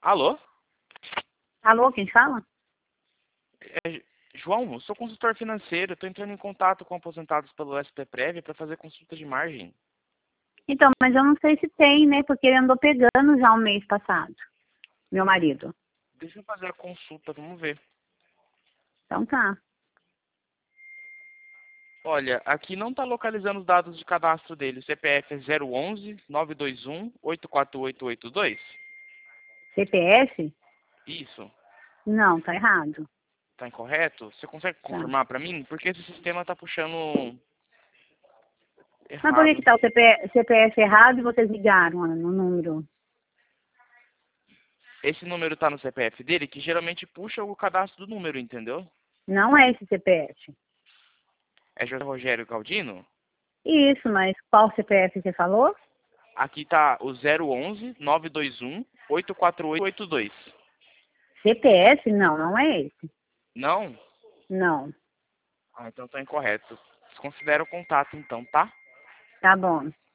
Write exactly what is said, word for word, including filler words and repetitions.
Alô? Alô, quem fala? É, João, sou consultor financeiro. Estou entrando em contato com aposentados pelo S P Prev para fazer consulta de margem. Então, mas eu não sei se tem, né? Porque ele andou pegando já o mês passado, meu marido. Deixa eu fazer a consulta, vamos ver. Então tá. Olha, aqui não está localizando os dados de cadastro dele. O C P F é zero onze, nove dois um, oito quatro oito oito dois. C P F? Isso. Não, tá errado. Está incorreto? Você consegue Tá. confirmar para mim? Porque esse sistema está puxando Mas por que errado. que tá o C P C P F errado e vocês ligaram ó, no número? Esse número está no C P F dele, que geralmente puxa o cadastro do número, entendeu? Não é esse C P F. É José Rogério Galdino? Isso, mas qual C P F você falou? Aqui tá o zero onze, nove dois um, oito quatro oito oito dois. C P F? Não, não é esse. Não? Não. Ah, então tá incorreto. Desconsidera o contato então, tá? Tá bom.